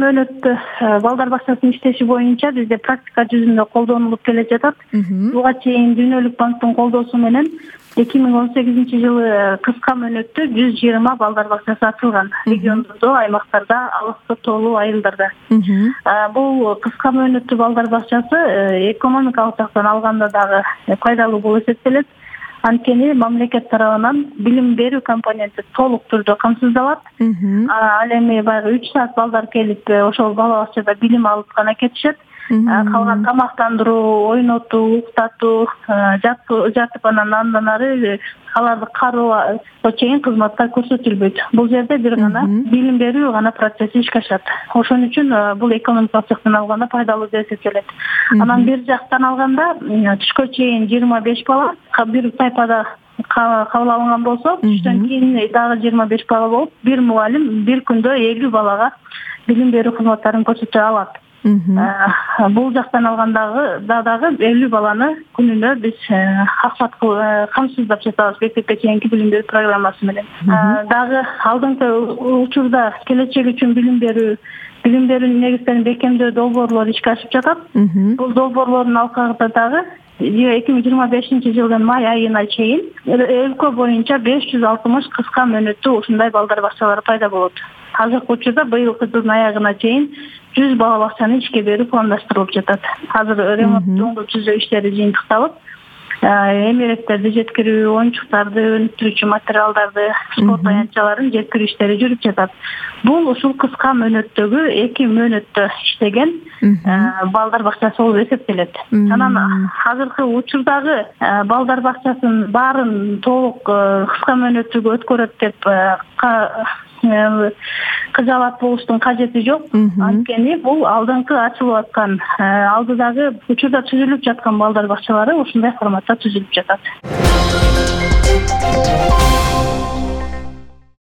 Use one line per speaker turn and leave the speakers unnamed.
мөөнөттө балдар бакчасынын иштеши боюнча бизде практика жүзүндө колдонулуп келе жатат. Буга чейин Дүйнөлүк банктын колдоосу менен 2018-жылы кыска мөөнөттө 120 балдар бакчасы ачылган региондордо, аймактарда, алыскы тоолуу айылдарда. Бул кыска мөөнөттүү балдар бакчасы экономикалык жактан алганда дагы пайдалуу болуп эсептелет. Анткени мамлекет тарабынан билим берүү компоненти толук түрдө камсыздалат. Ал эми баягы 3 саат балдар келип, ошол бала бакчада билим алып гана кетишет. Калган тамактандыруу, ойнотуу, уктатуу, жатып андан ары аларды кароого чейин кызматтар көрсөтүлбөйт. Бул жерде бир гана билим берүү гана процесси ишке ашат. Ошон үчүн бул экономикалык жактан алганда пайдалуу деп эсептелет. Анан бир жактан алганда түшкө чейин 25 бала бир тайпада кабыл алынган болсо, түштөн кийин дагы 25 бала болуп, бир мугалим бир күндө 50 балага билим берүү кызматтарын көрсөтө алат. Бул жактан алгандагы дагы 50 баланы күнүнө биз камсыздап жатабыз мектепке чейинки билим берүү программасы менен. Дагы алдыңкы учурда келечек үчүн билим берүүнүн негиздерин бекемдөө долбоорлору ишке ашып жатат. Бул долбоорлордун алкагында дагы 2025-жылдын май айына чейин өлкө боюнча 560 кыска мөөнөттүү ушундай балдар бакчалары пайда болот. Азыркы учурда быйылкы жылдын аягына чейин 100 бала бакчаны ишке берүү пландаштырылып жатат. Азыр ремонттуу түзөө иштери жыйынтыкталып, эмеректерди жеткирүү, оюнчуктарды, өнүктүрүүчү материалдарды, спорт аянтчаларын жеткирүү иштери жүрүп жатат. Бул ушул кыска мөөнөттөгү 2 мөөнөттө иштеген балдар бакчасы болуп эсептелет. Анан азыркы учурдагы балдар бакчасынын баарын толук кыска мөөнөттүүгө өткөрөт деп кыжаалат болуштун кажети жок. Анткени бул алдыңкы ачылып аткан, алдыдагы учурда түзүлүп жаткан балдар бакчалары ушундай форматта түзүлүп жатат.